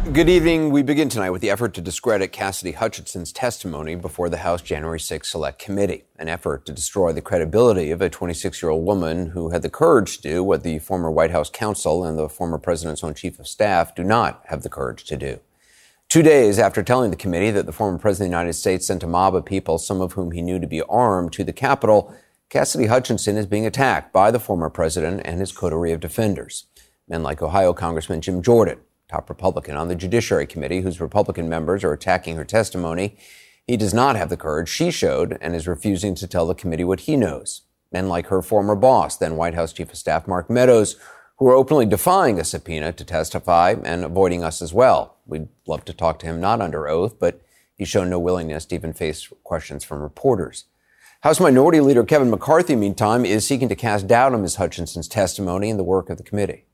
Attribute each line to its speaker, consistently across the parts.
Speaker 1: Good evening. We begin tonight with the effort to discredit Cassidy Hutchinson's testimony before the House January 6 Select Committee, an effort to destroy the credibility of a 26-year-old woman who had the courage to do what the former White House counsel and the former president's own chief of staff do not have the courage to do. 2 days after telling the committee that the former president of the United States sent a mob of people, some of whom he knew to be armed, to the Capitol, Cassidy Hutchinson is being attacked by the former president and his coterie of defenders. Men like Ohio Congressman Jim Jordan, top Republican on the Judiciary Committee, whose Republican members are attacking her testimony. He does not have the courage she showed and is refusing to tell the committee what he knows. Men like her former boss, then White House Chief of Staff Mark Meadows, who are openly defying a subpoena to testify and avoiding us as well. We'd love to talk to him not under oath, but he's shown no willingness to even face questions from reporters. House Minority Leader Kevin McCarthy, meantime, is seeking to cast doubt on Ms. Hutchinson's testimony and the work of the committee.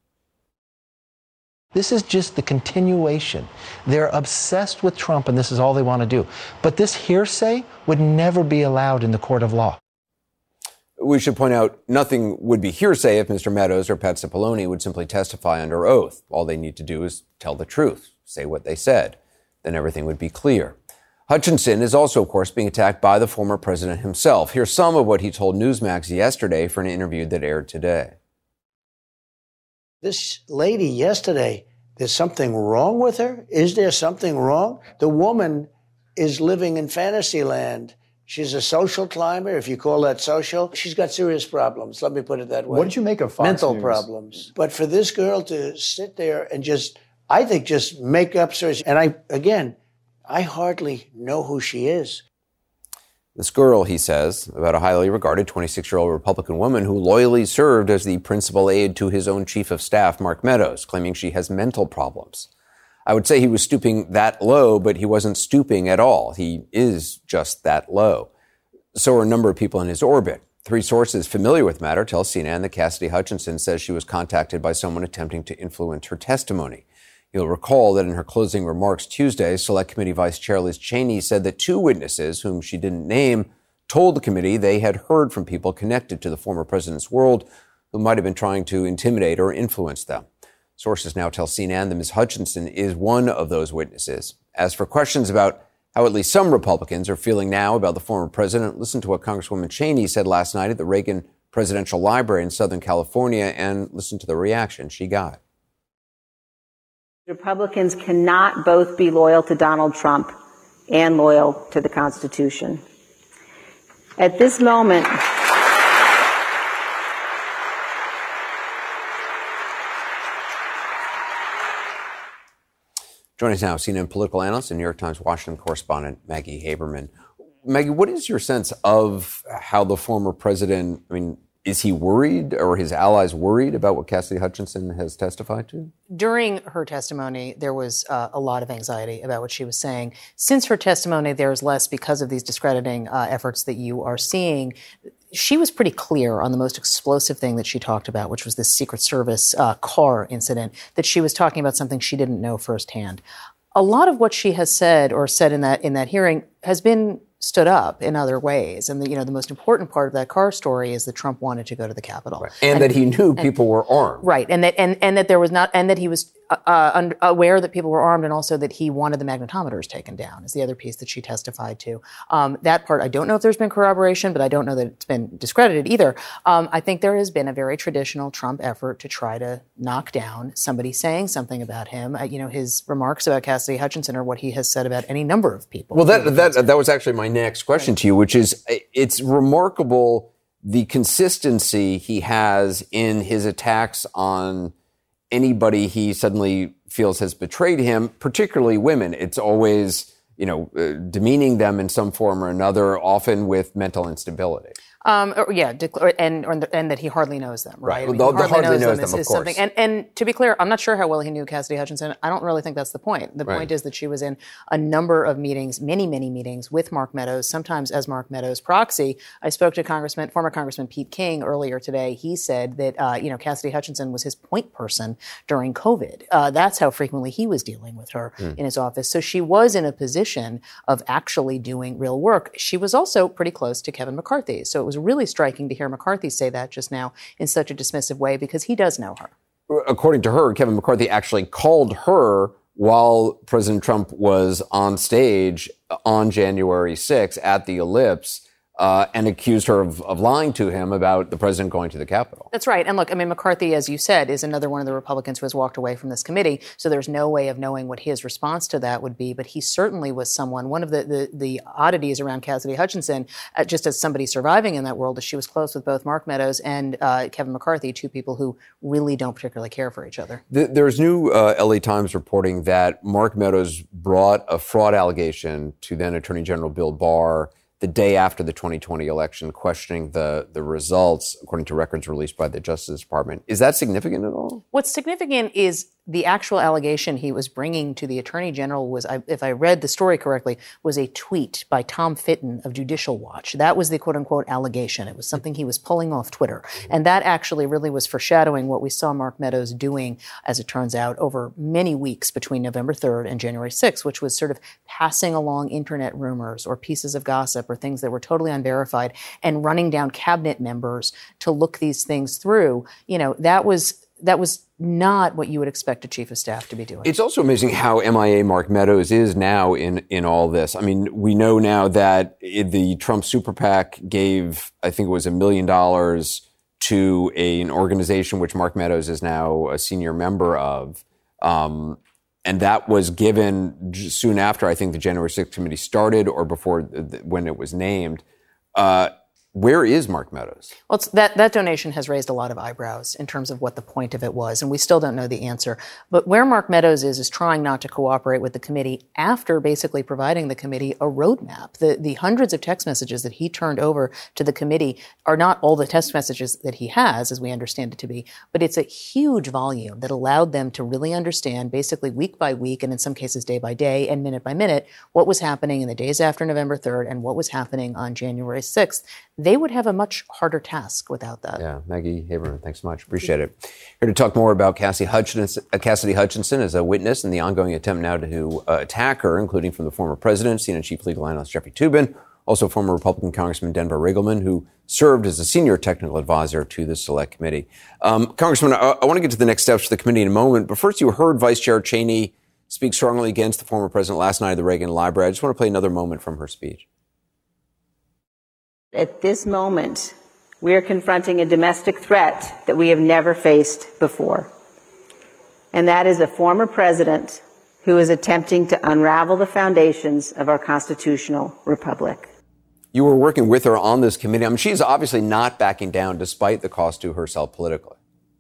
Speaker 2: This is just the continuation. They're obsessed with Trump, and this is all they want to do. But this hearsay would never be allowed in the court of law.
Speaker 1: We should point out nothing would be hearsay if Mr. Meadows or Pat Cipollone would simply testify under oath. All they need to do is tell the truth, say what they said. Then everything would be clear. Hutchinson is also, of course, being attacked by the former president himself. Here's some of what he told Newsmax yesterday for an interview that aired today.
Speaker 3: This lady yesterday, there's something wrong with her? Is there something wrong? The woman is living in fantasy land. She's a social climber, if you call that social. She's got serious problems, let me put it that way.
Speaker 4: What did you make of Fox
Speaker 3: Mental
Speaker 4: News?
Speaker 3: Problems. But for this girl to sit there and just make up stories. And I hardly know who she is.
Speaker 1: This girl, he says, about a highly regarded 26-year-old Republican woman who loyally served as the principal aide to his own chief of staff, Mark Meadows, claiming she has mental problems. I would say he was stooping that low, but he wasn't stooping at all. He is just that low. So are a number of people in his orbit. 3 sources familiar with the matter tell CNN that Cassidy Hutchinson says she was contacted by someone attempting to influence her testimony. You'll recall that in her closing remarks Tuesday, Select Committee Vice Chair Liz Cheney said that 2 witnesses, whom she didn't name, told the committee they had heard from people connected to the former president's world who might have been trying to intimidate or influence them. Sources now tell CNN that Ms. Hutchinson is one of those witnesses. As for questions about how at least some Republicans are feeling now about the former president, listen to what Congresswoman Cheney said last night at the Reagan Presidential Library in Southern California, and listen to the reaction she got.
Speaker 5: Republicans cannot both be loyal to Donald Trump and loyal to the Constitution. At this moment,
Speaker 1: Joining us now, CNN political analyst and New York Times Washington correspondent Maggie Haberman. Maggie, what is your sense of how the former president, is he worried or his allies worried about what Cassidy Hutchinson has testified to?
Speaker 6: During her testimony, there was a lot of anxiety about what she was saying. Since her testimony, there's less because of these discrediting efforts that you are seeing. She was pretty clear on the most explosive thing that she talked about, which was this Secret Service car incident, that she was talking about something she didn't know firsthand. A lot of what she has said or said in that hearing has been stood up in other ways. And the most important part of that car story is that Trump wanted to go to the Capitol.
Speaker 1: Right. And that he knew people were armed.
Speaker 6: Right. And that there was not, and that he was aware that people were armed, and also that he wanted the magnetometers taken down is the other piece that she testified to. That part, I don't know if there's been corroboration, but I don't know that it's been discredited either. I think there has been a very traditional Trump effort to try to knock down somebody saying something about him. His remarks about Cassidy Hutchinson are what he has said about any number of people.
Speaker 1: Well, that was actually my next question to you, which is, it's remarkable the consistency he has in his attacks on anybody he suddenly feels has betrayed him, particularly women. It's always, demeaning them in some form or another, often with mental instability. And that he hardly knows them, right? He hardly knows them, of course.
Speaker 6: And to be clear, I'm not sure how well he knew Cassidy Hutchinson. I don't really think that's the point. The point is that she was in a number of meetings, many, many meetings with Mark Meadows, sometimes as Mark Meadows' proxy. I spoke to former Congressman Pete King earlier today. He said that, Cassidy Hutchinson was his point person during COVID. That's how frequently he was dealing with her in his office. So she was in a position of actually doing real work. She was also pretty close to Kevin McCarthy. So it was really striking to hear McCarthy say that just now in such a dismissive way, because he does know her.
Speaker 1: According to her, Kevin McCarthy actually called her while President Trump was on stage on January 6th at the Ellipse, and accused her of lying to him about the president going to the Capitol.
Speaker 6: That's right. And look, I mean, McCarthy, as you said, is another one of the Republicans who has walked away from this committee. So there's no way of knowing what his response to that would be. But he certainly was someone, one of the oddities around Cassidy Hutchinson, just as somebody surviving in that world, is she was close with both Mark Meadows and Kevin McCarthy, two people who really don't particularly care for each other.
Speaker 1: There's new LA Times reporting that Mark Meadows brought a fraud allegation to then Attorney General Bill Barr the day after the 2020 election, questioning the results, according to records released by the Justice Department. Is that significant at all? What's
Speaker 6: significant is the actual allegation he was bringing to the Attorney General was, if I read the story correctly, was a tweet by Tom Fitton of Judicial Watch. That was the quote-unquote allegation. It was something he was pulling off Twitter. And that actually really was foreshadowing what we saw Mark Meadows doing, as it turns out, over many weeks between November 3rd and January 6th, which was sort of passing along internet rumors or pieces of gossip or things that were totally unverified and running down cabinet members to look these things through. You know, that was not what you would expect a chief of staff to be doing.
Speaker 1: It's also amazing how MIA Mark Meadows is now in all this. I mean, we know now that the Trump Super PAC gave, I think it was $1 million to an organization which Mark Meadows is now a senior member of. And that was given soon after, I think, the January 6th committee started or before when it was named. Where is Mark Meadows?
Speaker 6: Well, that donation has raised a lot of eyebrows in terms of what the point of it was, and we still don't know the answer. But where Mark Meadows is trying not to cooperate with the committee after basically providing the committee a roadmap. The hundreds of text messages that he turned over to the committee are not all the text messages that he has, as we understand it to be, but it's a huge volume that allowed them to really understand, basically week by week, and in some cases day by day and minute by minute, what was happening in the days after November 3rd and what was happening on January 6th. They would have a much harder task without that.
Speaker 1: Yeah, Maggie Haberman, thanks so much. Appreciate it. Here to talk more about Cassidy Hutchinson as a witness in the ongoing attempt now to attack her, including from the former president, CNN chief legal analyst Jeffrey Toobin, also former Republican Congressman Denver Riggleman, who served as a senior technical advisor to the Select Committee. Congressman, I want to get to the next steps for the committee in a moment, but first you heard Vice Chair Cheney speak strongly against the former president last night at the Reagan Library. I just want to play another moment from her speech.
Speaker 5: At this moment, we are confronting a domestic threat that we have never faced before. And that is a former president who is attempting to unravel the foundations of our constitutional republic.
Speaker 1: You were working with her on this committee. I mean, she's obviously not backing down despite the cost to herself politically.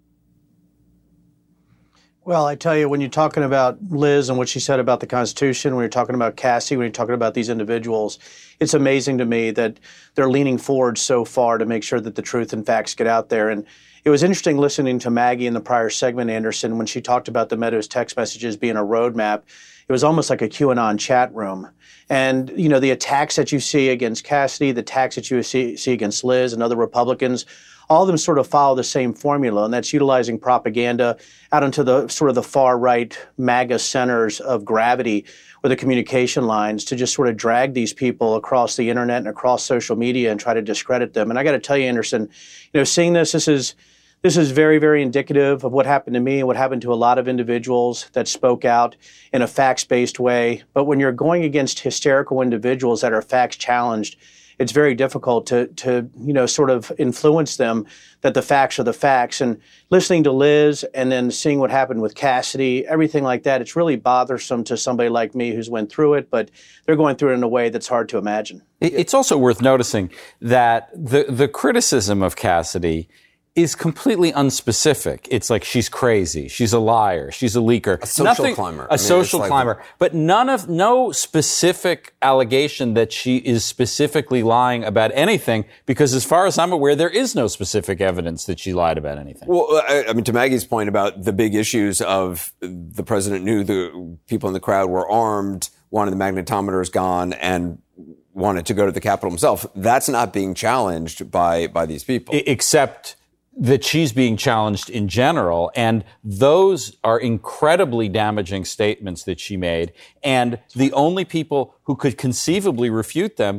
Speaker 4: Well, I tell you, when you're talking about Liz and what she said about the Constitution, when you're talking about Cassie, when you're talking about these individuals, it's amazing to me that they're leaning forward so far to make sure that the truth and facts get out there. And it was interesting listening to Maggie in the prior segment, Anderson, when she talked about the Meadows text messages being a roadmap. It was almost like a QAnon chat room. And, you know, the attacks that you see against Cassidy, the attacks that you see against Liz and other Republicans, all of them sort of follow the same formula, and that's utilizing propaganda out into the sort of the far right MAGA centers of gravity or the communication lines to just sort of drag these people across the internet and across social media and try to discredit them. And I got to tell you, Anderson, you know, seeing this is very, very indicative of what happened to me and what happened to a lot of individuals that spoke out in a facts-based way. But when you're going against hysterical individuals that are facts-challenged, it's very difficult to you know, sort of influence them that the facts are the facts. And listening to Liz and then seeing what happened with Cassidy, everything like that, it's really bothersome to somebody like me who's went through it, but they're going through it in a way that's hard to imagine.
Speaker 7: It's also worth noticing that the criticism of Cassidy is completely unspecific. It's like she's crazy, she's a liar, she's a leaker.
Speaker 1: A social climber.
Speaker 7: A social climber. But no specific allegation that she is specifically lying about anything, because as far as I'm aware, there is no specific evidence that she lied about anything.
Speaker 1: Well, I mean, to Maggie's point about the big issues of the president knew the people in the crowd were armed, wanted the magnetometers gone, and wanted to go to the Capitol himself. That's not being challenged by these people.
Speaker 7: Except that she's being challenged in general, and those are incredibly damaging statements that she made, and the only people who could conceivably refute them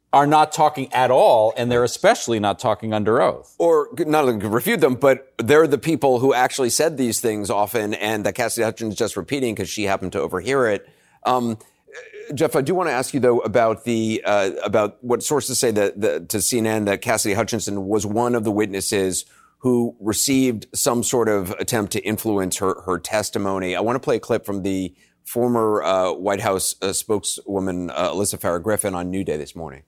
Speaker 7: are not talking at all, and they're especially not talking under oath.
Speaker 1: Or not only refute them, but they're the people who actually said these things often, and that Cassidy Hutchinson is just repeating because she happened to overhear it. Jeff, I do want to ask you, though, about about what sources say to CNN that Cassidy Hutchinson was one of the witnesses who received some sort of attempt to influence her testimony. I want to play a clip from the former White House spokeswoman, Alyssa Farah Griffin, on New Day this morning.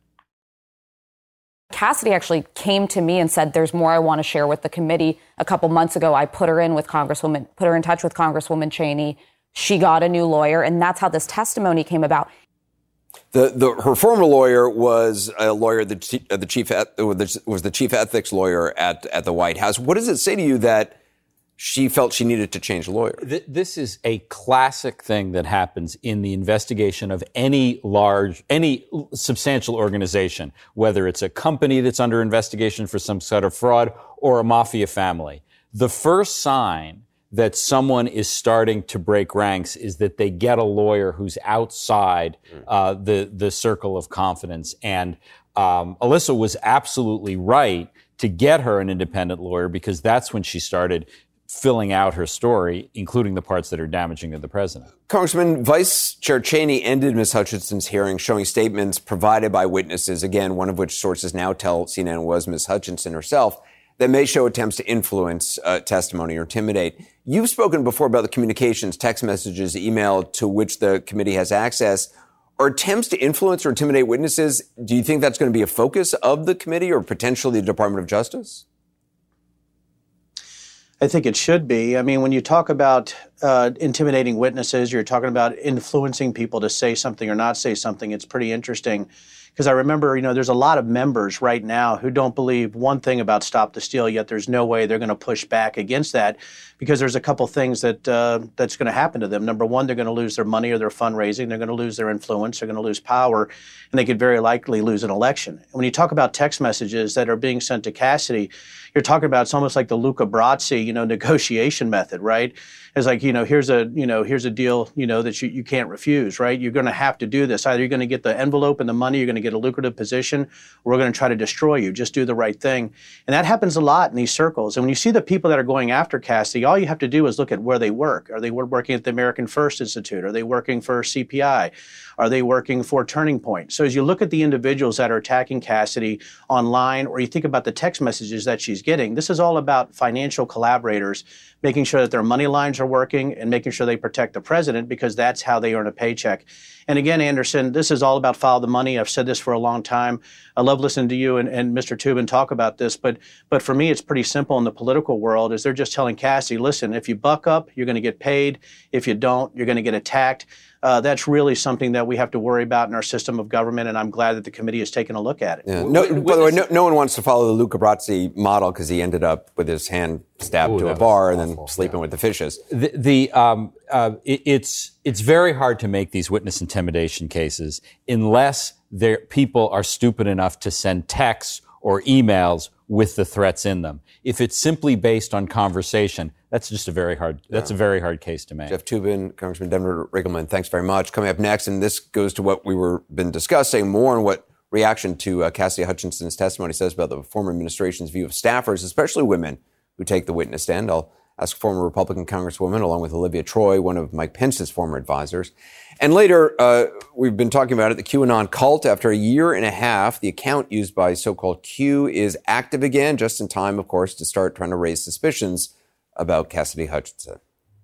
Speaker 8: Cassidy actually came to me and said, there's more I want to share with the committee. A couple months ago, I put her in touch with Congresswoman Cheney. She got a new lawyer, and that's how this testimony came about.
Speaker 1: Her former lawyer was a lawyer, was the chief ethics lawyer at the White House. What does it say to you that she felt she needed to change lawyer?
Speaker 7: This is a classic thing that happens in the investigation of any substantial organization, whether it's a company that's under investigation for some sort of fraud or a mafia family. The first sign that someone is starting to break ranks is that they get a lawyer who's outside the circle of confidence. And Alyssa was absolutely right to get her an independent lawyer, because that's when she started filling out her story, including the parts that are damaging to the president.
Speaker 1: Congressman, Vice Chair Cheney ended Ms. Hutchinson's hearing showing statements provided by witnesses, again, one of which sources now tell CNN was Ms. Hutchinson herself, that may show attempts to influence testimony or intimidate. You've spoken before about the communications, text messages, email to which the committee has access. Are attempts to influence or intimidate witnesses, do you think that's going to be a focus of the committee or potentially the Department of Justice?
Speaker 4: I think it should be. I mean, when you talk about intimidating witnesses, you're talking about influencing people to say something or not say something. It's pretty interesting. Because I remember, there's a lot of members right now who don't believe one thing about Stop the Steal, yet there's no way they're going to push back against that, because there's a couple things that's going to happen to them. Number one, they're going to lose their money or their fundraising. They're going to lose their influence. They're going to lose power, and they could very likely lose an election. And when you talk about text messages that are being sent to Cassidy, you're talking about, it's almost like the Luca Brasi, negotiation method, right? It's like, here's a deal, that you can't refuse, right? You're going to have to do this. Either you're going to get the envelope and the money, you're going to get a lucrative position, or we're going to try to destroy you. Just do the right thing. And that happens a lot in these circles. And when you see the people that are going after Cassidy, all you have to do is look at where they work. Are they working at the American First Institute? Are they working for CPI? Are they working for Turning Point? So as you look at the individuals that are attacking Cassidy online, or you think about the text messages that she's getting, this is all about financial collaborators making sure that their money lines are working and making sure they protect the president, because that's how they earn a paycheck. And again, Anderson, this is all about follow the money. I've said this for a long time. I love listening to you and Mr. Toobin talk about this, but for me, it's pretty simple in the political world. Is they're just telling Cassidy, listen, if you buck up, you're going to get paid. If you don't, you're going to get attacked. That's really something that we have to worry about in our system of government, and I'm glad that the committee has taken a look at it.
Speaker 1: Yeah. By the way, no one wants to follow the Luca Brasi model, because he ended up with his hand stabbed to a bar and then sleeping with the fishes.
Speaker 7: It's very hard to make these witness intimidation cases unless people are stupid enough to send texts or emails with the threats in them. If it's simply based on conversation, that's just a very hard case to make.
Speaker 1: Jeff Toobin, Congressman Denver Riggleman, thanks very much. Coming up next, and this goes to what been discussing more, and what reaction to Cassidy Hutchinson's testimony says about the former administration's view of staffers, especially women who take the witness stand. I'll ask former Republican Congresswoman, along with Olivia Troy, one of Mike Pence's former advisors. And later, we've been talking about it, the QAnon cult. After a year and a half, the account used by so-called Q is active again, just in time, of course, to start trying to raise suspicions about Cassidy Hutchinson.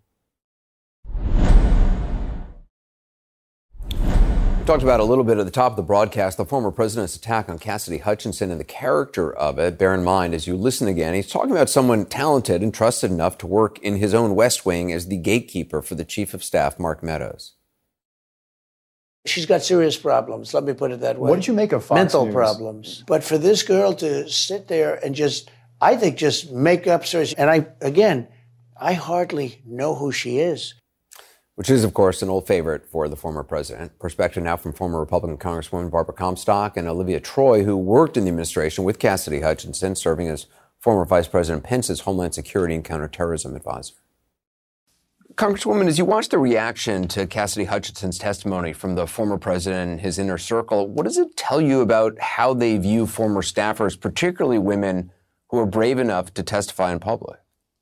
Speaker 1: We talked about a little bit at the top of the broadcast, the former president's attack on Cassidy Hutchinson and the character of it. Bear in mind, as you listen again, he's talking about someone talented and trusted enough to work in his own West Wing as the gatekeeper for the chief of staff, Mark Meadows.
Speaker 3: She's got serious problems, let me put it that way.
Speaker 9: What did you make of Fox
Speaker 3: Mental
Speaker 9: News?
Speaker 3: problems. But for this girl to sit there and just make up stories, and I hardly know who she is.
Speaker 1: Which is, of course, an old favorite for the former president. Perspective now from former Republican Congresswoman Barbara Comstock and Olivia Troy, who worked in the administration with Cassidy Hutchinson, serving as former Vice President Pence's Homeland Security and Counterterrorism advisor. Congresswoman, as you watch the reaction to Cassidy Hutchinson's testimony from the former president and his inner circle, what does it tell you about how they view former staffers, particularly women who are brave enough to testify in public?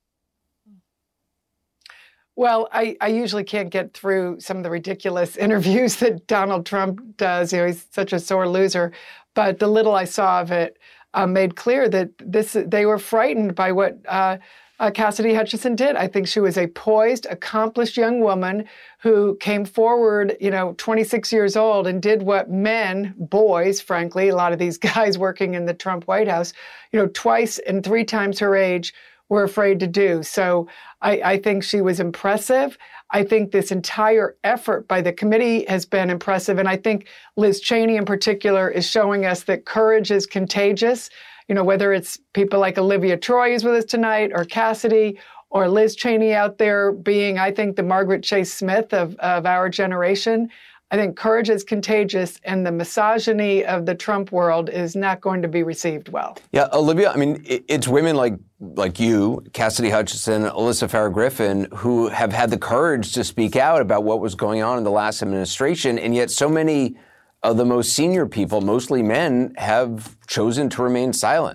Speaker 9: Well, I usually can't get through some of the ridiculous interviews that Donald Trump does. He's such a sore loser. But the little I saw of it made clear that they were frightened by what Cassidy Hutchinson did. I think she was a poised, accomplished young woman who came forward, 26 years old and did what men, boys, frankly, a lot of these guys working in the Trump White House, twice and 3 times her age were afraid to do. So I think she was impressive. I think this entire effort by the committee has been impressive. And I think Liz Cheney in particular is showing us that courage is contagious. Whether it's people like Olivia Troy who's with us tonight, or Cassidy, or Liz Cheney out there being, I think, the Margaret Chase Smith of our generation. I think courage is contagious, and the misogyny of the Trump world is not going to be received well. Yeah,
Speaker 1: Olivia, I mean, it's women like you, Cassidy Hutchinson, Alyssa Farah Griffin, who have had the courage to speak out about what was going on in the last administration, and yet so many of the most senior people, mostly men, have chosen to remain silent.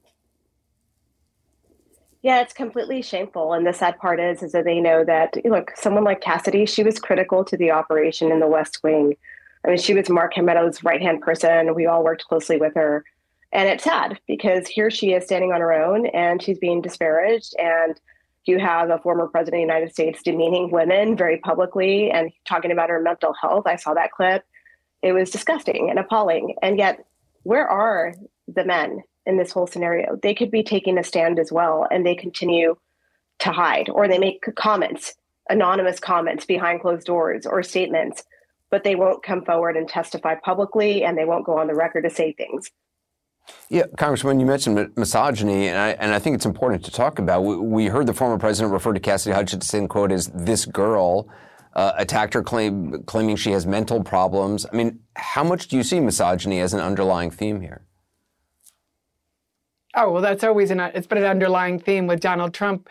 Speaker 10: Yeah, it's completely shameful. And the sad part is that they know that, look, someone like Cassidy, she was critical to the operation in the West Wing. I mean, she was Mark Meadows' right-hand person. We all worked closely with her. And it's sad because here she is standing on her own and she's being disparaged. And you have a former president of the United States demeaning women very publicly and talking about her mental health. I saw that clip. It was disgusting and appalling. And yet, where are the men in this whole scenario? They could be taking a stand as well, and they continue to hide, or they make comments, anonymous comments behind closed doors or statements, but they won't come forward and testify publicly, and they won't go on the record to say things.
Speaker 1: Yeah, Congressman, you mentioned misogyny, and I think it's important to talk about. We heard the former president refer to Cassidy Hutchinson, quote, as this girl, attacked her claiming she has mental problems. I mean, how much do you see misogyny as an underlying theme here?
Speaker 9: Oh, well, that's always it's been an underlying theme with Donald Trump.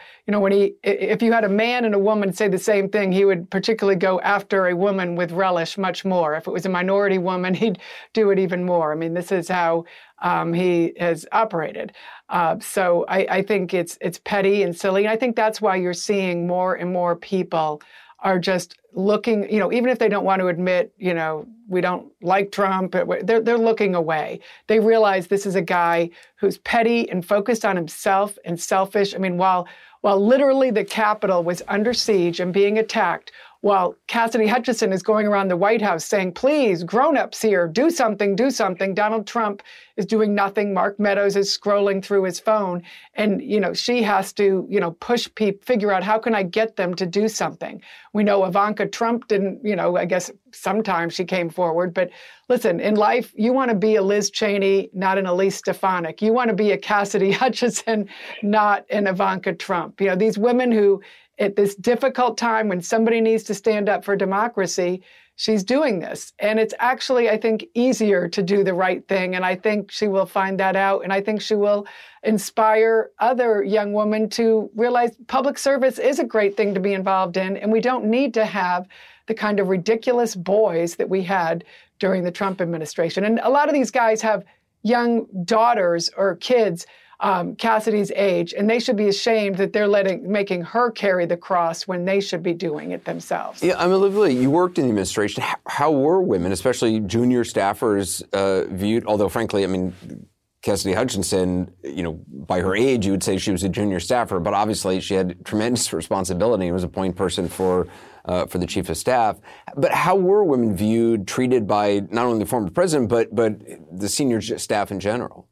Speaker 9: If you had a man and a woman say the same thing, he would particularly go after a woman with relish much more. If it was a minority woman, he'd do it even more. I mean, this is how he has operated. So I think it's petty and silly. And I think that's why you're seeing more and more people are just looking, even if they don't want to admit, we don't like Trump, they're looking away. They realize this is a guy who's petty and focused on himself and selfish. I mean, while literally the Capitol was under siege and being attacked, while Cassidy Hutchinson is going around the White House saying, please, grown-ups here, do something, Donald Trump is doing nothing. Mark Meadows is scrolling through his phone. And, she has to, push people, figure out how can I get them to do something. We know Ivanka Trump didn't, I guess sometimes she came forward. But listen, in life, you want to be a Liz Cheney, not an Elise Stefanik. You want to be a Cassidy Hutchinson, not an Ivanka Trump. These women who, at this difficult time when somebody needs to stand up for democracy, she's doing this. And it's actually, I think, easier to do the right thing. And I think she will find that out. And I think she will inspire other young women to realize public service is a great thing to be involved in. And we don't need to have the kind of ridiculous boys that we had during the Trump administration. And a lot of these guys have young daughters or kids Cassidy's age, and they should be ashamed that they're making her carry the cross when they should be doing it themselves. Yeah, Olivia, you worked in the administration. How were women, especially junior staffers, viewed? Although, frankly, Cassidy Hutchinson, by her age, you would say she was a junior staffer, but obviously she had tremendous responsibility and was a point person for the chief of staff. But how were women viewed, treated by not only the former president, but the senior staff in general?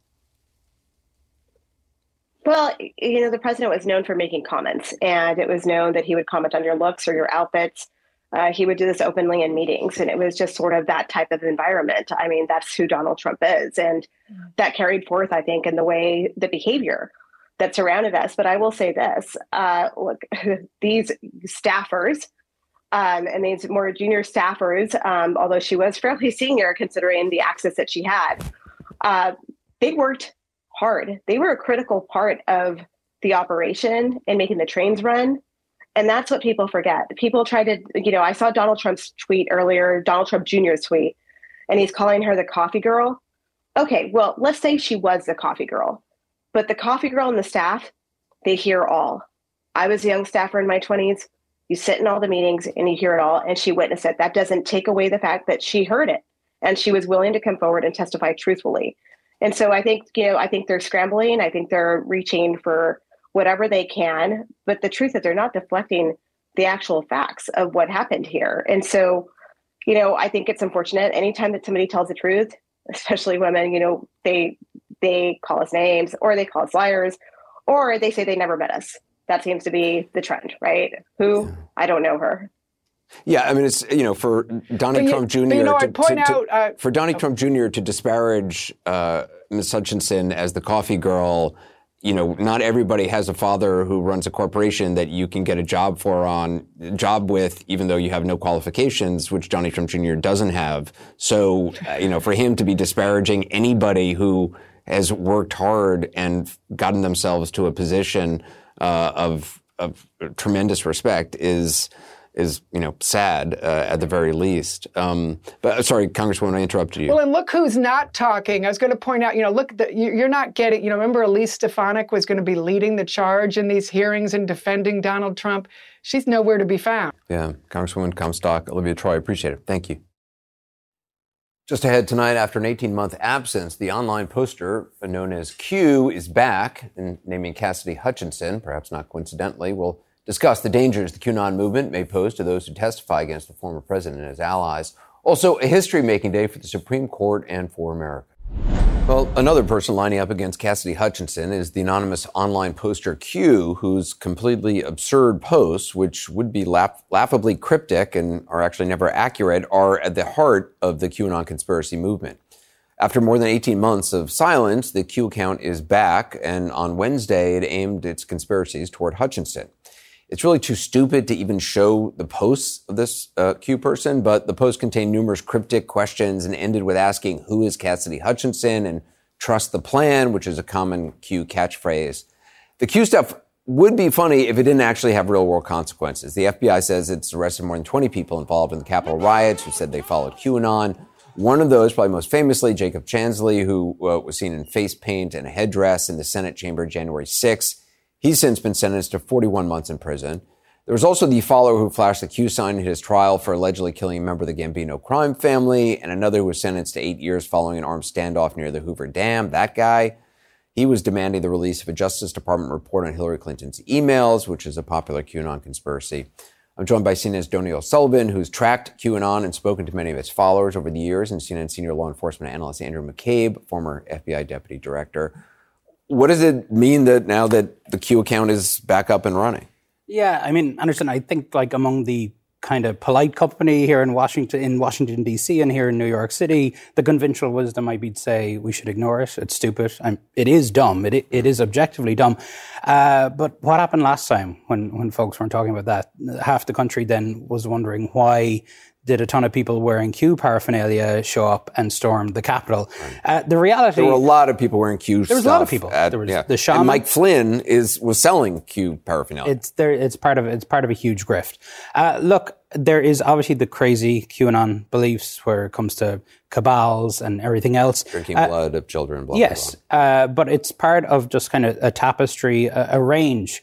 Speaker 10: Well, the president was known for making comments, and it was known that he would comment on your looks or your outfits. He would do this openly in meetings, and it was just sort of that type of environment. I mean, that's who Donald Trump is, and that carried forth, I think, in the behavior that surrounded us. But I will say this, look, these staffers and these more junior staffers, although she was fairly senior considering the access that she had, they worked hard. They were a critical part of the operation in making the trains run And that's what people forget. People try to, I saw Donald Trump's tweet earlier, Donald Trump Jr.'s tweet, and he's calling her the coffee girl. Okay, well, let's say she was the coffee girl. But the coffee girl and the staff, they hear all. I was a young staffer in my 20s. You sit in all the meetings and you hear it all, and she witnessed it. That doesn't take away the fact that she heard it, and she was willing to come forward and testify truthfully. And so I think, I think they're scrambling. I think they're reaching for whatever they can. But the truth is they're not deflecting the actual facts of what happened here. And so, I think it's unfortunate. Anytime that somebody tells the truth, especially women, they call us names, or they call us liars, or they say they never met us. That seems to be the trend, right? Who? I don't know her.
Speaker 1: Yeah, I mean, it's, for Donnie Trump Jr. For Donnie Trump Jr. to disparage Ms. Hutchinson as the coffee girl, not everybody has a father who runs a corporation that you can get a job with, even though you have no qualifications, which Donnie Trump Jr. doesn't have. So, for him to be disparaging anybody who has worked hard and gotten themselves to a position of tremendous respect is sad at the very least. But sorry, Congresswoman, I interrupted you.
Speaker 9: Well, and look who's not talking. I was going to point out, you're not getting, remember Elise Stefanik was going to be leading the charge in these hearings and defending Donald Trump. She's nowhere to be found.
Speaker 1: Yeah, Congresswoman Comstock, Olivia Troy, appreciate it. Thank you. Just ahead tonight, after an 18-month absence, the online poster known as Q is back, and naming Cassidy Hutchinson, perhaps not coincidentally, will discuss the dangers the QAnon movement may pose to those who testify against the former president and his allies. Also, a history-making day for the Supreme Court and for America. Well, another person lining up against Cassidy Hutchinson is the anonymous online poster Q, whose completely absurd posts, which would be laughably cryptic and are actually never accurate, are at the heart of the QAnon conspiracy movement. After more than 18 months of silence, the Q account is back, and on Wednesday it aimed its conspiracies toward Hutchinson. It's really too stupid to even show the posts of this Q person, but the post contained numerous cryptic questions and ended with asking, who is Cassidy Hutchinson, and trust the plan, which is a common Q catchphrase. The Q stuff would be funny if it didn't actually have real-world consequences. The FBI says it's arrested more than 20 people involved in the Capitol riots who said they followed QAnon. One of those, probably most famously, Jacob Chansley, who was seen in face paint and a headdress in the Senate chamber January 6th. He's since been sentenced to 41 months in prison. There was also the follower who flashed the Q sign in his trial for allegedly killing a member of the Gambino crime family, and another who was sentenced to 8 years following an armed standoff near the Hoover Dam. That guy, he was demanding the release of a Justice Department report on Hillary Clinton's emails, which is a popular QAnon conspiracy. I'm joined by CNN's Donny O'Sullivan, who's tracked QAnon and spoken to many of its followers over the years, and CNN senior law enforcement analyst Andrew McCabe, former FBI deputy director. What does it mean that now that the Q account is back up and running?
Speaker 11: Yeah, I mean, Anderson, I think like among the kind of polite company here in Washington, D.C. and here in New York City, the conventional wisdom might be to say we should ignore it. It's stupid. It is dumb. It is objectively dumb. But what happened last time when folks weren't talking about that? Half the country then was wondering why did a ton of people wearing Q paraphernalia show up and storm the Capitol. The reality...
Speaker 1: There were a lot of people wearing Q stuff.
Speaker 11: There was a lot of people. There was the shaman.
Speaker 1: And Mike Flynn was selling Q paraphernalia.
Speaker 11: It's part of a huge grift. Look, there is obviously the crazy QAnon beliefs where it comes to cabals and everything else.
Speaker 1: Drinking blood of children, blah,
Speaker 11: yes,
Speaker 1: blah, blah.
Speaker 11: But it's part of just kind of a tapestry, a range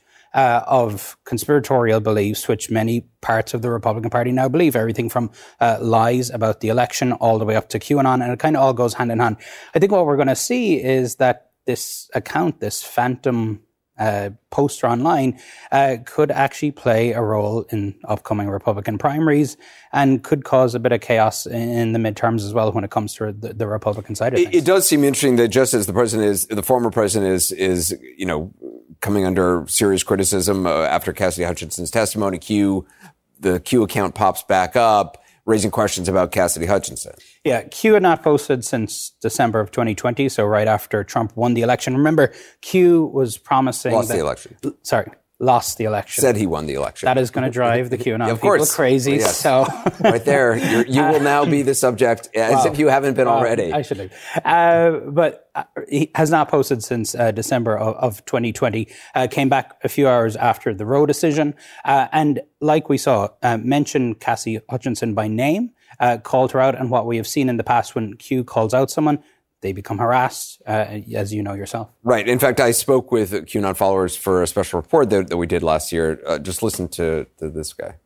Speaker 11: of conspiratorial beliefs, which many parts of the Republican Party now believe, everything from lies about the election all the way up to QAnon, and it kind of all goes hand in hand. I think what we're going to see is that this account, this phantom poster online, could actually play a role in upcoming Republican primaries and could cause a bit of chaos in the midterms as well when it comes to the Republican side of things.
Speaker 1: It does seem interesting that just as the former president is coming under serious criticism after Cassidy Hutchinson's testimony, the Q account pops back up, raising questions about Cassidy Hutchinson.
Speaker 11: Yeah, Q had not posted since December of 2020, so right after Trump won the election. Remember, Q was promising...
Speaker 1: Lost the election.
Speaker 11: Sorry. lost the election.
Speaker 1: Said he won the election.
Speaker 11: That is going to drive the QAnon
Speaker 1: of
Speaker 11: people
Speaker 1: course.
Speaker 11: crazy.
Speaker 1: Yes.
Speaker 11: So
Speaker 1: right there, you will now be the subject, as if you haven't been already.
Speaker 11: I should have. But he has not posted since December of 2020. Came back a few hours after the Roe decision. And like we saw, mentioned Cassie Hutchinson by name, called her out. And what we have seen in the past when Q calls out someone, they become harassed, as you know yourself.
Speaker 1: Right. In fact, I spoke with QAnon followers for a special report that we did last year. Just listen to this guy.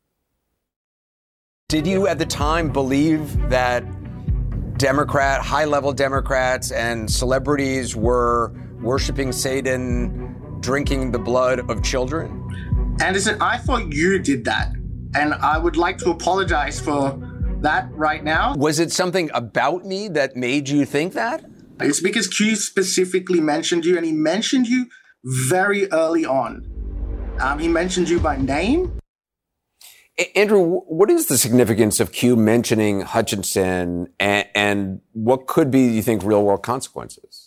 Speaker 1: Did you at the time believe that high-level Democrats and celebrities were worshiping Satan, drinking the blood of children?
Speaker 12: Anderson, I thought you did that. And I would like to apologize for that right now.
Speaker 1: Was it something about me that made you think that?
Speaker 12: It's because Q specifically mentioned you, and he mentioned you very early on. He mentioned you by name.
Speaker 1: Andrew, what is the significance of Q mentioning Hutchinson, and what could be, you think, real-world consequences?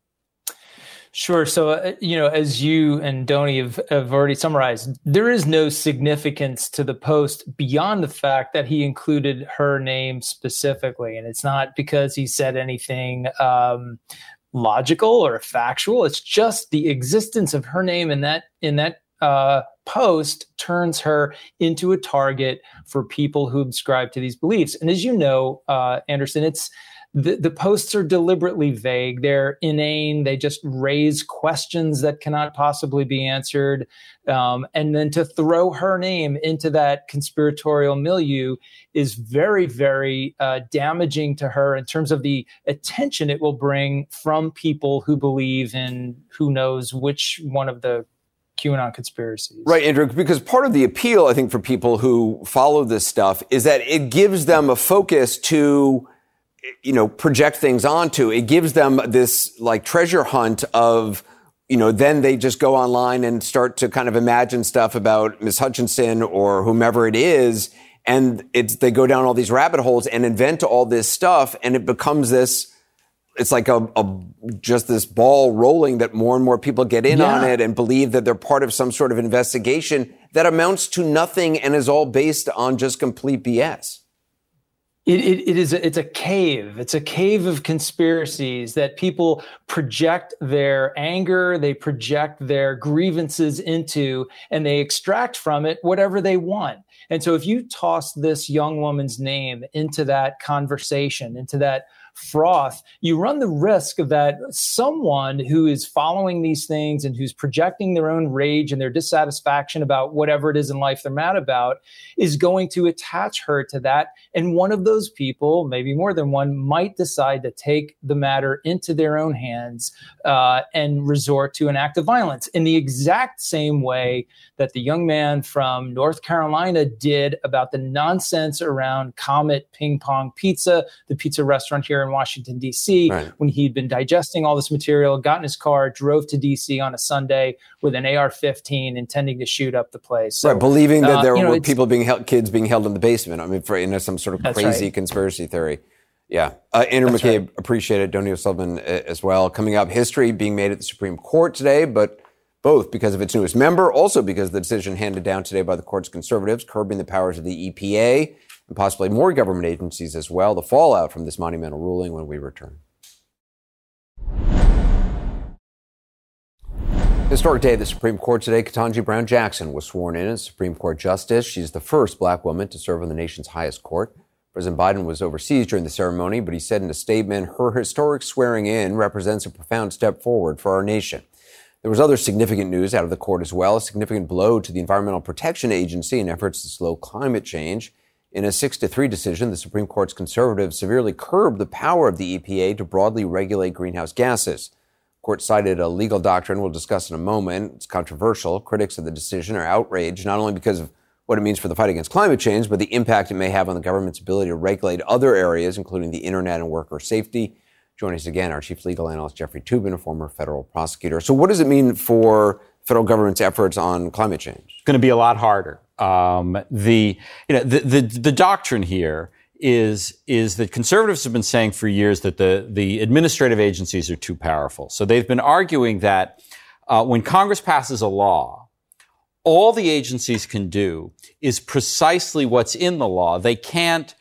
Speaker 13: Sure. So, as you and Donnie have already summarized, there is no significance to the post beyond the fact that he included her name specifically. And it's not because he said anything logical or factual. It's just the existence of her name in that post turns her into a target for people who subscribe to these beliefs. And as you know, Anderson, the posts are deliberately vague. They're inane. They just raise questions that cannot possibly be answered. And then to throw her name into that conspiratorial milieu is very, very damaging to her in terms of the attention it will bring from people who believe in who knows which one of the QAnon conspiracies.
Speaker 1: Right, Andrew, because part of the appeal, I think, for people who follow this stuff is that it gives them a focus to project things onto. It gives them this like treasure hunt of, then they just go online and start to kind of imagine stuff about Miss Hutchinson or whomever it is. And they go down all these rabbit holes and invent all this stuff. And it becomes it's like just this ball rolling that more and more people get in on it and believe that they're part of some sort of investigation that amounts to nothing and is all based on just complete BS.
Speaker 13: It's a cave. It's a cave of conspiracies that people project their anger, they project their grievances into, and they extract from it whatever they want. And so if you toss this young woman's name into that conversation, into that froth, you run the risk of that someone who is following these things and who's projecting their own rage and their dissatisfaction about whatever it is in life they're mad about is going to attach her to that. And one of those people, maybe more than one, might decide to take the matter into their own hands and resort to an act of violence in the exact same way that the young man from North Carolina did about the nonsense around Comet Ping Pong Pizza, the pizza restaurant here in Washington, D.C., right, when he'd been digesting all this material, got in his car, drove to D.C. on a Sunday with an AR-15 intending to shoot up the place. So,
Speaker 1: right, believing that there were people kids being held in the basement. I mean, some sort of crazy conspiracy theory. Yeah. Andrew McCabe, right, appreciate it. Donnie O'Sullivan as well. Coming up, history being made at the Supreme Court today, but both because of its newest member, also because of the decision handed down today by the court's conservatives, curbing the powers of the EPA and possibly more government agencies as well. The fallout from this monumental ruling when we return. Historic day at the Supreme Court today. Ketanji Brown Jackson was sworn in as Supreme Court Justice. She's the first black woman to serve on the nation's highest court. President Biden was overseas during the ceremony, but he said in a statement, her historic swearing in represents a profound step forward for our nation. There was other significant news out of the court as well, a significant blow to the Environmental Protection Agency in efforts to slow climate change. In a 6-3 decision, the Supreme Court's conservatives severely curbed the power of the EPA to broadly regulate greenhouse gases. The court cited a legal doctrine we'll discuss in a moment. It's controversial. Critics of the decision are outraged, not only because of what it means for the fight against climate change, but the impact it may have on the government's ability to regulate other areas, including the internet and worker safety. Joining us again, our chief legal analyst, Jeffrey Toobin, a former federal prosecutor. So what does it mean for federal government's efforts on climate change?
Speaker 7: It's going to be a lot harder. The doctrine here is that conservatives have been saying for years that the administrative agencies are too powerful. So they've been arguing that when Congress passes a law, all the agencies can do is precisely what's in the law. They can't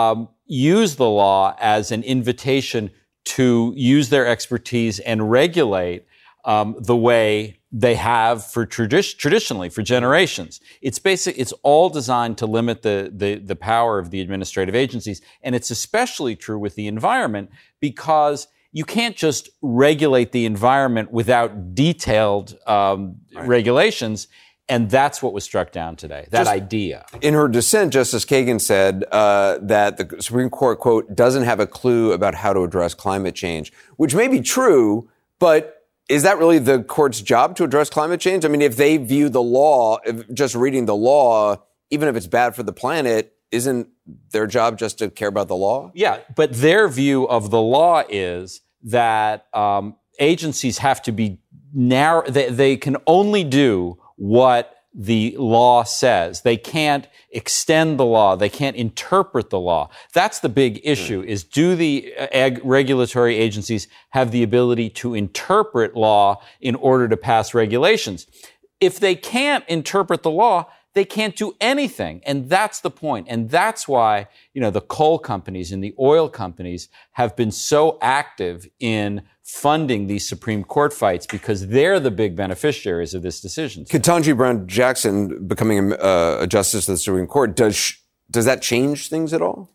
Speaker 7: use the law as an invitation to use their expertise and regulate the way they have for traditionally for generations. It's all designed to limit the power of the administrative agencies. And it's especially true with the environment because you can't just regulate the environment without detailed regulations. And that's what was struck down today, that idea.
Speaker 1: In her dissent, Justice Kagan said that the Supreme Court, quote, doesn't have a clue about how to address climate change, which may be true, but is that really the court's job to address climate change? I mean, if they view the law, just reading the law, even if it's bad for the planet, isn't their job just to care about the law?
Speaker 7: Yeah, but their view of the law is that agencies have to be narrow. They can only do what the law says. They can't extend the law. They can't interpret the law. That's the big issue, is do the regulatory agencies have the ability to interpret law in order to pass regulations? If they can't interpret the law, they can't do anything. And that's the point. And that's why, the coal companies and the oil companies have been so active in funding these Supreme Court fights because they're the big beneficiaries of this decision.
Speaker 1: Ketanji Brown Jackson becoming a justice of the Supreme Court, does that change things at all?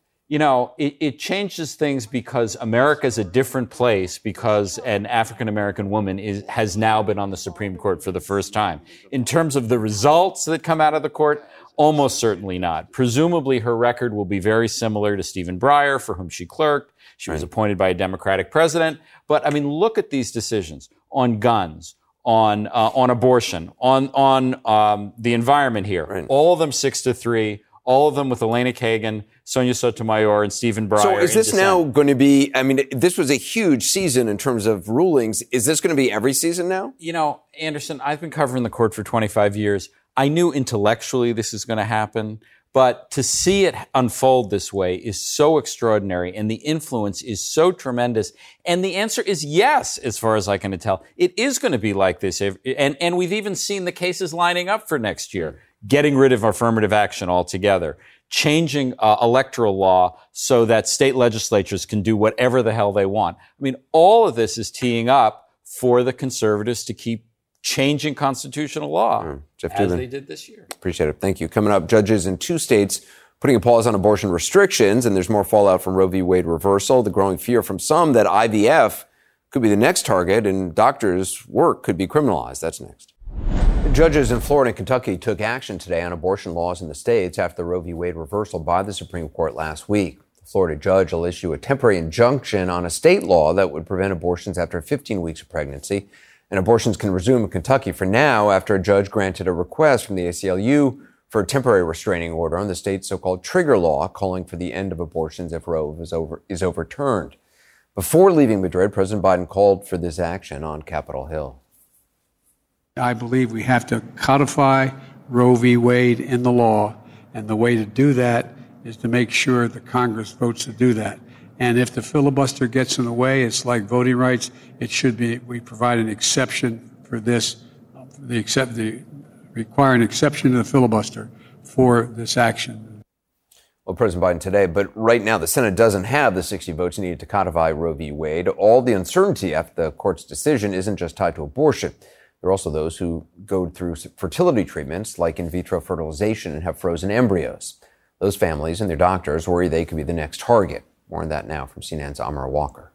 Speaker 7: It changes things because America's a different place because an African-American woman has now been on the Supreme Court for the first time. In terms of the results that come out of the court, almost certainly not. Presumably her record will be very similar to Stephen Breyer, for whom she clerked. She was appointed by a Democratic president. But, look at these decisions on guns, on abortion, on the environment here. Right. All of them 6-3. All of them with Elena Kagan, Sonia Sotomayor, and Stephen Breyer.
Speaker 1: So is this now going to be, this was a huge season in terms of rulings. Is this going to be every season now?
Speaker 7: Anderson, I've been covering the court for 25 years. I knew intellectually this is going to happen, but to see it unfold this way is so extraordinary, and the influence is so tremendous. And the answer is yes, as far as I can tell. It is going to be like this. And we've even seen the cases lining up for next year. Getting rid of affirmative action altogether, changing electoral law so that state legislatures can do whatever the hell they want. All of this is teeing up for the conservatives to keep changing constitutional law, as they did this year.
Speaker 1: Appreciate it. Thank you. Coming up, judges in 2 states putting a pause on abortion restrictions, and there's more fallout from Roe v. Wade reversal, the growing fear from some that IVF could be the next target and doctors' work could be criminalized. That's next. Judges in Florida and Kentucky took action today on abortion laws in the states after the Roe v. Wade reversal by the Supreme Court last week. The Florida judge will issue a temporary injunction on a state law that would prevent abortions after 15 weeks of pregnancy. And abortions can resume in Kentucky for now after a judge granted a request from the ACLU for a temporary restraining order on the state's so-called trigger law calling for the end of abortions if Roe is overturned. Before leaving Madrid, President Biden called for this action on Capitol Hill.
Speaker 14: I believe we have to codify Roe v. Wade in the law, and the way to do that is to make sure the Congress votes to do that. And if the filibuster gets in the way, it's like voting rights. It should be, we provide an exception for this, require an exception to the filibuster for this action.
Speaker 1: Well, President Biden today, but right now the Senate doesn't have the 60 votes needed to codify Roe v. Wade. All the uncertainty after the court's decision isn't just tied to abortion. There are also those who go through fertility treatments like in vitro fertilization and have frozen embryos. Those families and their doctors worry they could be the next target. More on that now from CNN's Amara Walker.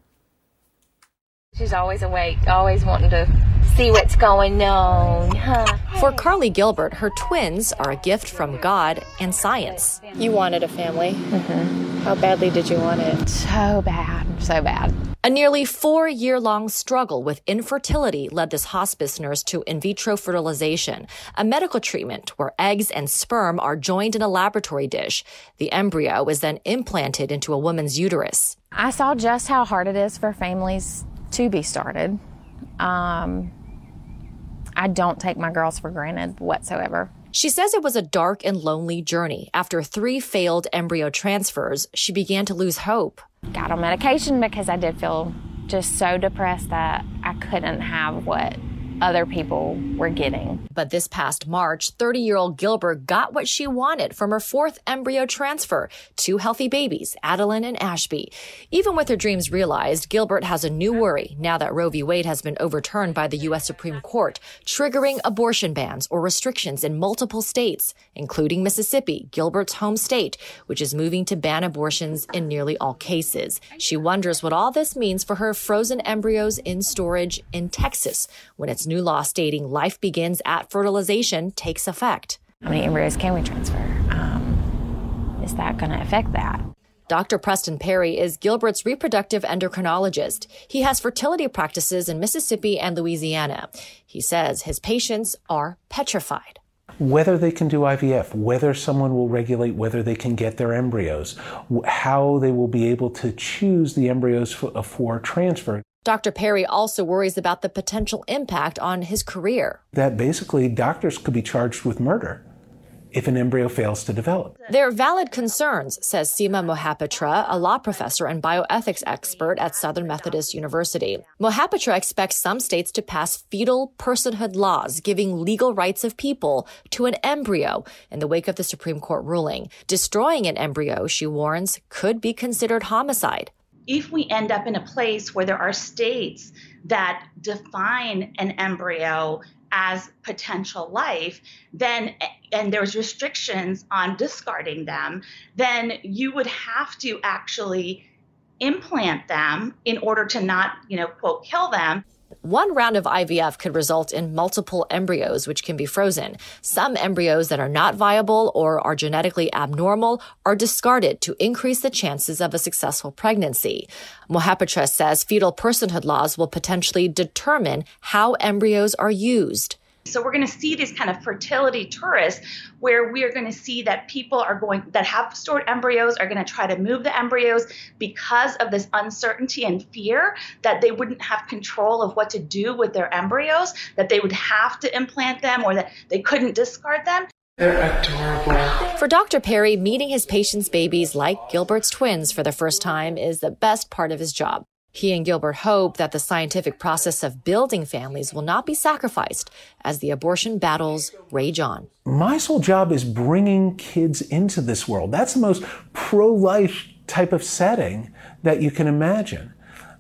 Speaker 15: She's always awake, always wanting to see what's going on, huh?
Speaker 16: For Carly Gilbert, her twins are a gift from God and science.
Speaker 17: You wanted a family. Mm-hmm. How badly did you want it?
Speaker 15: So bad, so bad.
Speaker 16: A nearly 4-year-long struggle with infertility led this hospice nurse to in vitro fertilization, a medical treatment where eggs and sperm are joined in a laboratory dish. The embryo is then implanted into a woman's uterus.
Speaker 17: I saw just how hard it is for families to be started. I don't take my girls for granted whatsoever.
Speaker 16: She says it was a dark and lonely journey. After 3 failed embryo transfers, she began to lose hope.
Speaker 17: Got on medication because I did feel just so depressed that I couldn't have what other people were getting.
Speaker 16: But this past March, 30-year-old Gilbert got what she wanted from her fourth embryo transfer, 2 healthy babies, Adeline and Ashby. Even with her dreams realized, Gilbert has a new worry now that Roe v. Wade has been overturned by the U.S. Supreme Court, triggering abortion bans or restrictions in multiple states, including Mississippi, Gilbert's home state, which is moving to ban abortions in nearly all cases. She wonders what all this means for her frozen embryos in storage in Texas when its new law stating life begins at fertilization takes effect.
Speaker 17: How many embryos can we transfer? Is that going to affect that?
Speaker 16: Dr. Preston Perry is Gilbert's reproductive endocrinologist. He has fertility practices in Mississippi and Louisiana. He says his patients are petrified.
Speaker 2: Whether they can do IVF, whether someone will regulate whether they can get their embryos, how they will be able to choose the embryos for transfer.
Speaker 16: Dr. Perry also worries about the potential impact on his career.
Speaker 2: That basically doctors could be charged with murder if an embryo fails to develop.
Speaker 16: There are valid concerns, says Seema Mohapatra, a law professor and bioethics expert at Southern Methodist University. Mohapatra expects some states to pass fetal personhood laws, giving legal rights of people to an embryo in the wake of the Supreme Court ruling. Destroying an embryo, she warns, could be considered homicide.
Speaker 18: If we end up in a place where there are states that define an embryo as potential life, then, and there's restrictions on discarding them, then you would have to actually implant them in order to not, quote, kill them.
Speaker 16: One round of IVF could result in multiple embryos, which can be frozen. Some embryos that are not viable or are genetically abnormal are discarded to increase the chances of a successful pregnancy. Mohapatra says fetal personhood laws will potentially determine how embryos are used.
Speaker 18: So we're going to see these kind of fertility tourists where we are going to see that people that have stored embryos are going to try to move the embryos because of this uncertainty and fear that they wouldn't have control of what to do with their embryos, that they would have to implant them or that they couldn't discard them.
Speaker 16: They're adorable. For Dr. Perry, meeting his patients' babies like Gilbert's twins for the first time is the best part of his job. He and Gilbert hope that the scientific process of building families will not be sacrificed as the abortion battles rage on.
Speaker 2: My sole job is bringing kids into this world. That's the most pro-life type of setting that you can imagine.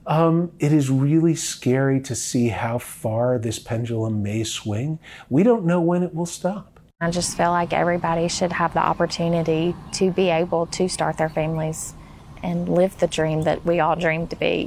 Speaker 2: It is really scary to see how far this pendulum may swing. We don't know when it will stop.
Speaker 17: I just feel like everybody should have the opportunity to be able to start their families and live the dream that we all dream to be.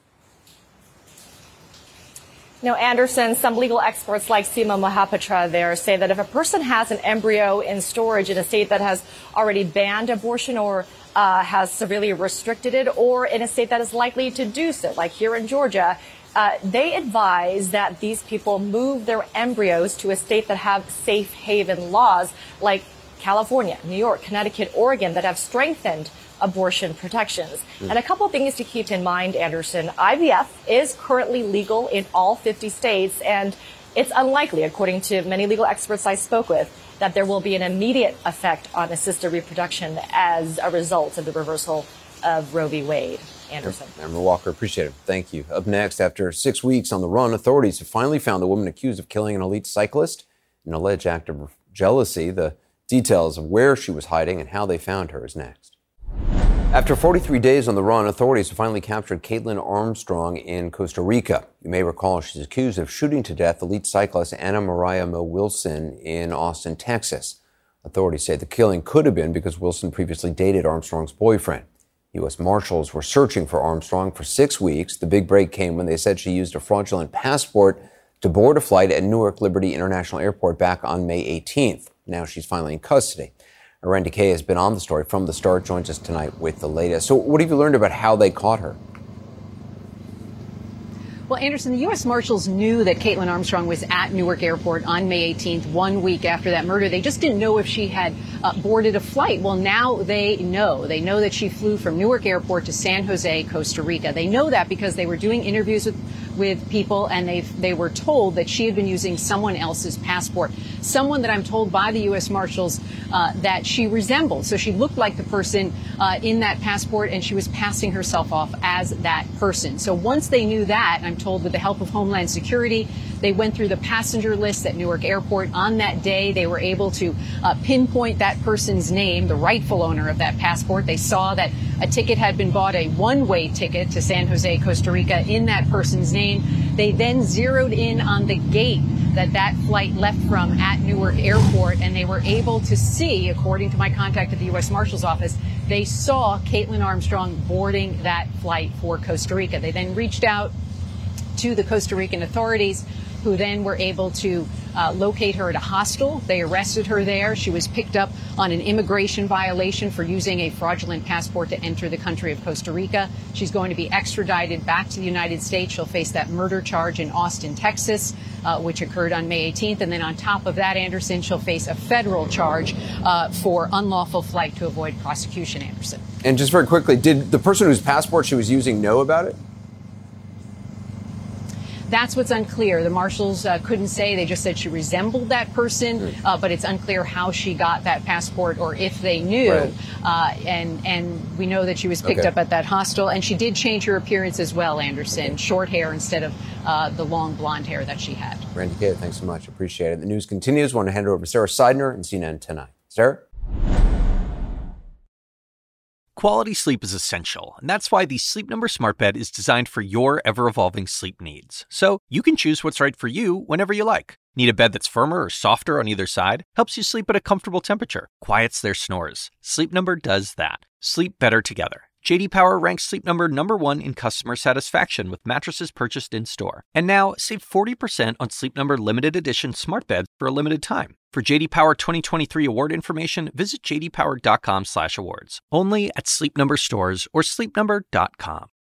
Speaker 8: Now, Anderson, some legal experts like Seema Mohapatra there say that if a person has an embryo in storage in a state that has already banned abortion or has severely restricted it, or in a state that is likely to do so, like here in Georgia, they advise that these people move their embryos to a state that have safe haven laws like California, New York, Connecticut, Oregon that have strengthened abortion protections. And a couple things to keep in mind, Anderson. IVF is currently legal in all 50 states, and it's unlikely, according to many legal experts I spoke with, that there will be an immediate effect on assisted reproduction as a result of the reversal of Roe v. Wade. Anderson.
Speaker 1: Amber Walker, appreciate it. Thank you. Up next, after 6 weeks on the run, authorities have finally found the woman accused of killing an elite cyclist in an alleged act of jealousy. The details of where she was hiding and how they found her is next. After 43 days on the run, authorities have finally captured Caitlin Armstrong in Costa Rica. You may recall she's accused of shooting to death elite cyclist Anna Maria Mo Wilson in Austin, Texas. Authorities say the killing could have been because Wilson previously dated Armstrong's boyfriend. U.S. Marshals were searching for Armstrong for 6 weeks. The big break came when they said she used a fraudulent passport to board a flight at Newark Liberty International Airport back on May 18th. Now she's finally in custody. Arendelle Kay has been on the story from the start, joins us tonight with the latest. So what have you learned about how they caught her?
Speaker 19: Well, Anderson, the U.S. Marshals knew that Caitlin Armstrong was at Newark Airport on May 18th, 1 week after that murder. They just didn't know if she had boarded a flight. Well, now they know. They know that she flew from Newark Airport to San Jose, Costa Rica. They know that because they were doing interviews with people, and they were told that she had been using someone else's passport, someone that I'm told by the U.S. Marshals that she resembled. So she looked like the person in that passport, and she was passing herself off as that person. So once they knew that, I'm I'm told with the help of Homeland Security. They went through the passenger list at Newark Airport. On that day, they were able to pinpoint that person's name, the rightful owner of that passport. They saw that a ticket had been bought, a one-way ticket to San Jose, Costa Rica, in that person's name. They then zeroed in on the gate that flight left from at Newark Airport, and they were able to see, according to my contact at the U.S. Marshal's Office, they saw Caitlin Armstrong boarding that flight for Costa Rica. They then reached out to the Costa Rican authorities, who then were able to locate her at a hostel. They arrested her there. She was picked up on an immigration violation for using a fraudulent passport to enter the country of Costa Rica. She's going to be extradited back to the United States. She'll face that murder charge in Austin, Texas, which occurred on May 18th. And then on top of that, Anderson, she'll face a federal charge for unlawful flight to avoid prosecution, Anderson.
Speaker 1: And just very quickly, did the person whose passport she was using know about it?
Speaker 19: That's what's unclear. The marshals couldn't say. They just said she resembled that person, but it's unclear how she got that passport or if they knew. Right. And we know that she was picked up at that hostel, and she did change her appearance as well, Anderson. Short hair instead of the long blonde hair that she had.
Speaker 1: Randy Kate, thanks so much. Appreciate it. The news continues. I want to hand it over to Sarah Seidner in CNN Tonight. Sarah?
Speaker 20: Quality sleep is essential, and that's why the Sleep Number Smart Bed is designed for your ever-evolving sleep needs. So you can choose what's right for you whenever you like. Need a bed that's firmer or softer on either side? Helps you sleep at a comfortable temperature. Quiets their snores. Sleep Number does that. Sleep better together. J.D. Power ranks Sleep Number #1 in customer satisfaction with mattresses purchased in-store. And now, save 40% on Sleep Number limited edition smart beds for a limited time. For J.D. Power 2023 award information, visit jdpower.com/awards. Only at Sleep Number stores or sleepnumber.com.